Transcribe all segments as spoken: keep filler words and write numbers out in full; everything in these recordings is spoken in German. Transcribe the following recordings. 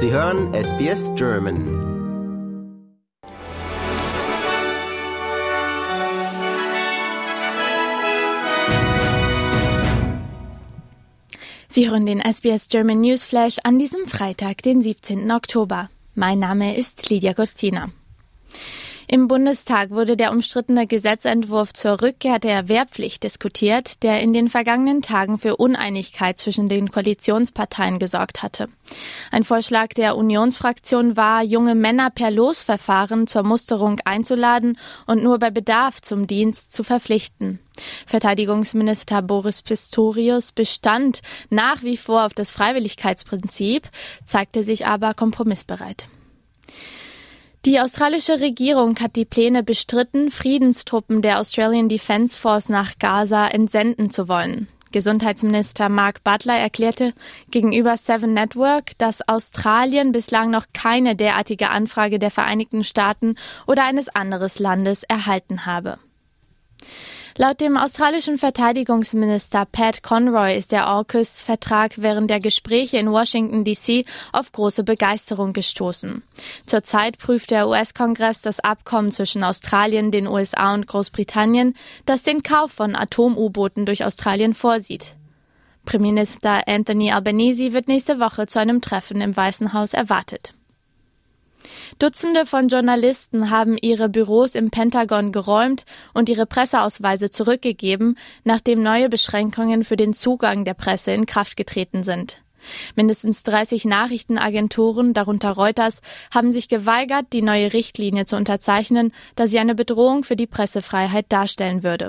Sie hören S B S German. Sie hören den S B S German Newsflash an diesem Freitag, den siebzehnten Oktober. Mein Name ist Lydia Cortina. Im Bundestag wurde der umstrittene Gesetzentwurf zur Rückkehr der Wehrpflicht diskutiert, der in den vergangenen Tagen für Uneinigkeit zwischen den Koalitionsparteien gesorgt hatte. Ein Vorschlag der Unionsfraktion war, junge Männer per Losverfahren zur Musterung einzuladen und nur bei Bedarf zum Dienst zu verpflichten. Verteidigungsminister Boris Pistorius bestand nach wie vor auf das Freiwilligkeitsprinzip, zeigte sich aber kompromissbereit. Die australische Regierung hat die Pläne bestritten, Friedenstruppen der Australian Defence Force nach Gaza entsenden zu wollen. Gesundheitsminister Mark Butler erklärte gegenüber Seven Network, dass Australien bislang noch keine derartige Anfrage der Vereinigten Staaten oder eines anderen Landes erhalten habe. Laut dem australischen Verteidigungsminister Pat Conroy ist der AUKUS-Vertrag während der Gespräche in Washington D C auf große Begeisterung gestoßen. Zurzeit prüft der U S-Kongress das Abkommen zwischen Australien, den U S A und Großbritannien, das den Kauf von Atom-U-Booten durch Australien vorsieht. Premierminister Anthony Albanese wird nächste Woche zu einem Treffen im Weißen Haus erwartet. Dutzende von Journalisten haben ihre Büros im Pentagon geräumt und ihre Presseausweise zurückgegeben, nachdem neue Beschränkungen für den Zugang der Presse in Kraft getreten sind. Mindestens dreißig Nachrichtenagenturen, darunter Reuters, haben sich geweigert, die neue Richtlinie zu unterzeichnen, da sie eine Bedrohung für die Pressefreiheit darstellen würde.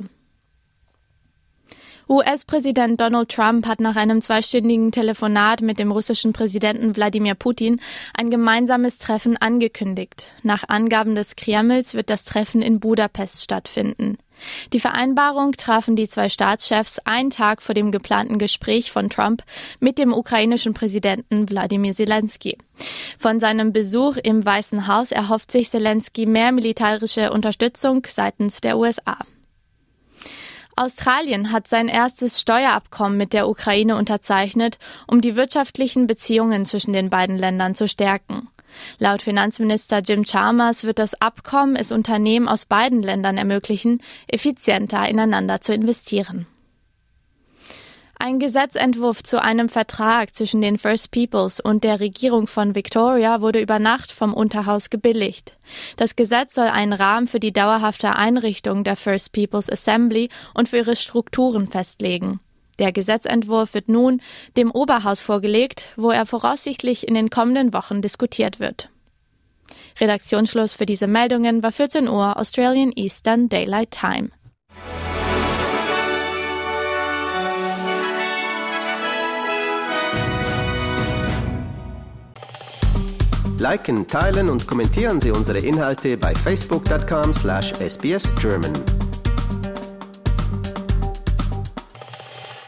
U S-Präsident Donald Trump hat nach einem zweistündigen Telefonat mit dem russischen Präsidenten Wladimir Putin ein gemeinsames Treffen angekündigt. Nach Angaben des Kremls wird das Treffen in Budapest stattfinden. Die Vereinbarung trafen die zwei Staatschefs einen Tag vor dem geplanten Gespräch von Trump mit dem ukrainischen Präsidenten Wladimir Zelensky. Von seinem Besuch im Weißen Haus erhofft sich Zelensky mehr militärische Unterstützung seitens der U S A. Australien hat sein erstes Steuerabkommen mit der Ukraine unterzeichnet, um die wirtschaftlichen Beziehungen zwischen den beiden Ländern zu stärken. Laut Finanzminister Jim Chalmers wird das Abkommen es Unternehmen aus beiden Ländern ermöglichen, effizienter ineinander zu investieren. Ein Gesetzentwurf zu einem Vertrag zwischen den First Peoples und der Regierung von Victoria wurde über Nacht vom Unterhaus gebilligt. Das Gesetz soll einen Rahmen für die dauerhafte Einrichtung der First Peoples Assembly und für ihre Strukturen festlegen. Der Gesetzentwurf wird nun dem Oberhaus vorgelegt, wo er voraussichtlich in den kommenden Wochen diskutiert wird. Redaktionsschluss für diese Meldungen war vierzehn Uhr Australian Eastern Daylight Time. Liken, teilen und kommentieren Sie unsere Inhalte bei facebook punkt com slash S B S German.